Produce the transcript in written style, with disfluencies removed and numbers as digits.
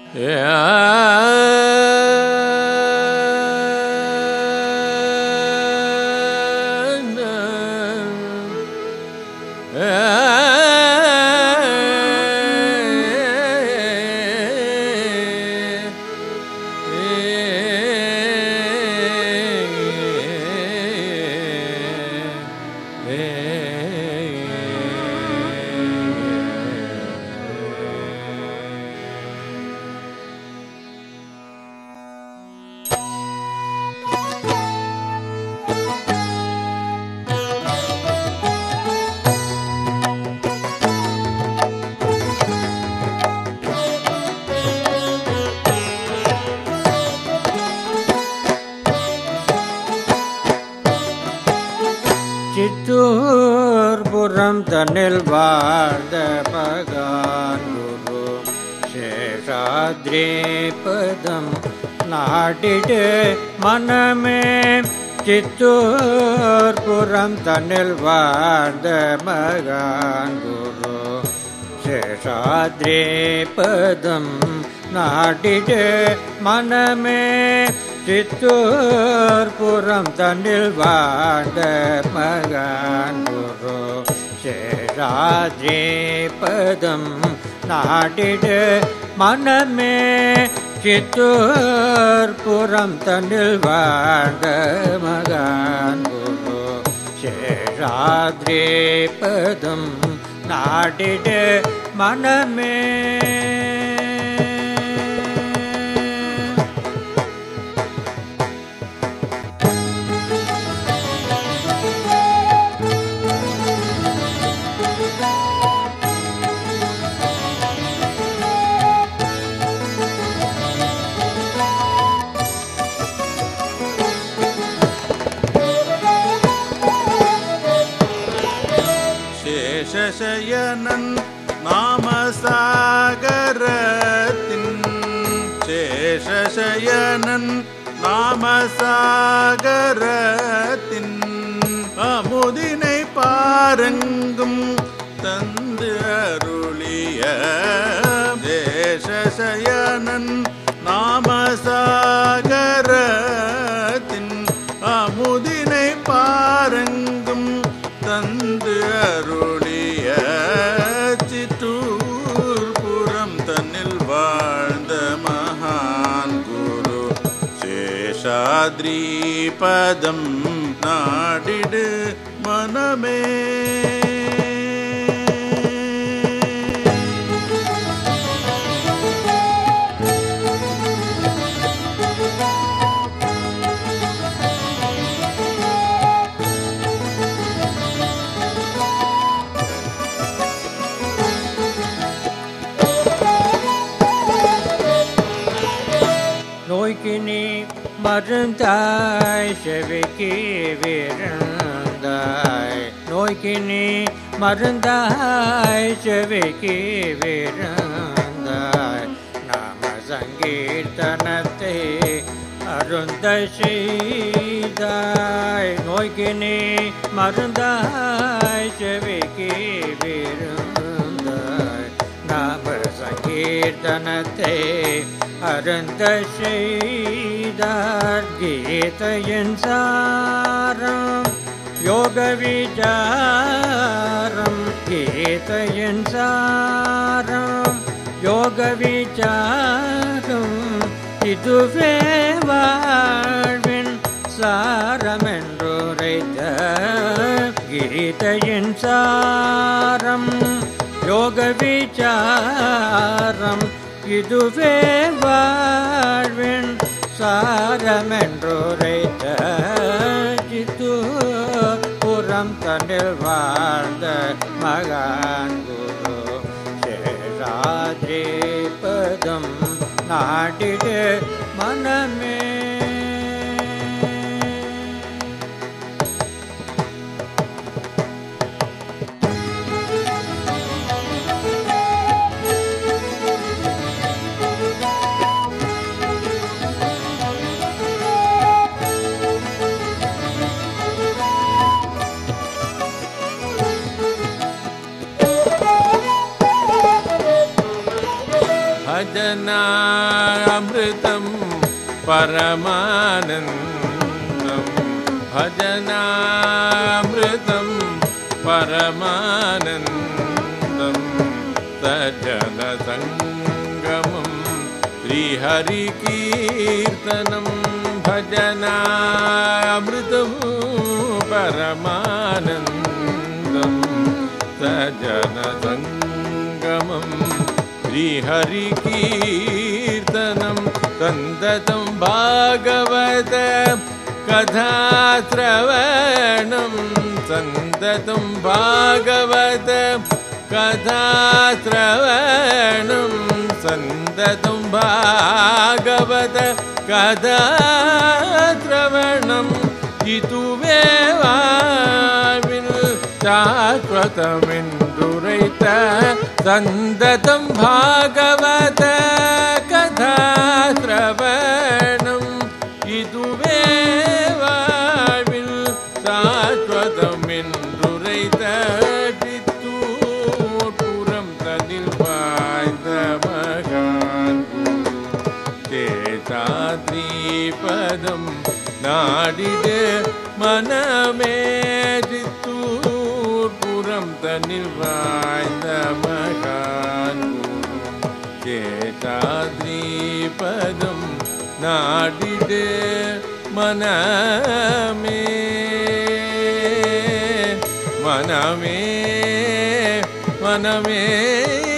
சித்தூர்புரம் தன்னில் வாழ்ந்த பகவான் குரு சேஷாத்ரிபதம் நாடிடு மனமே. சித்தூர்புரம் தன்னில் வாழ்ந்த மகான் குரு சேஷாத்ரிபதம் நாடிடு மனமே. சித்தூர்புரம் தன்னில் வாழ்ந்த மகான் குரு சேஷாத்ரிபதம் நாடிடு மனமே. சித்தூர்புரம் தன்னில் வாழ்ந்த மகான் குரு சேஷாத்ரிபதம் நாடிடு மனமே. சேஷசயனன் நாமசாகரத்தின் சேஷசயனன் நாமசாகரத்தின் அமுதினை பாரங்கும் தந்து அருளிய சேஷசயனன் நாமசாகரத்தின் அமுதினை பாரங்கும் தந்து அருளிய சித்தூர்புரம் தன்னில் வாழ்ந்த மகான் குரு சேஷாத்ரிபதம் நாடிடு மனமே. நோய்க்கினி மருந்தாய் செவிக்கு விருந்தாய். நோய்க்கினி மருந்தாய் செவிக்கு விருந்தாய். நாம சங்கீர்த்தனத்தை அருந்த செய்தாய். நோய்க்கினி மருந்தாய் செவிக்கு விருந்தாய். நாம சங்கீர்த்தனத்தை அருந்த செய்தார். கீதையின் சாரம் யோக விசாரம். கீதையின் சாரம் யோக விசாரம். இதுவே வாழ்வின் சாரமென்றுரைத்த கீதையின் சாரம் யோக விசாரம். இதுவே வாழ்வின் சாரமென்றுரைத்த சித்தூர்புரம் தன்னில் வாழ்ந்த மகான் குரு சேஷாத்ரிபதம் நாடிடு மனமே. भजनामृतं परमानन्दं भजनामृतं परमानन्दं सज्जनसङ्गमं श्रीहरिकीर्तनं भजनामृतं परमानन्दं सज्जनसङ्गमं श्रीहरिकीर्तनं सन्दतं भागवत कथाश्रवणं सन्दतं भागवत कथाश्रवणं सन्दतं भागवत कथाश्रवणं इतुवेवाविन् शाश्वतमिन्दुरैत सन्दतं भागवत कथाश्रवणं इतुवेवाविन् शाश्वतमिन्दुरैत चित्तूर्पुरं तदिल् वाய்ந்த மகான் சேஷாத்ரிபதம் நாடிடு மனமே சித்தூர்புரம் தன்னில் வாய்ந்த மகான் சேஷாத்ரிபதம் நாடிடு மனமே மனமே மனமே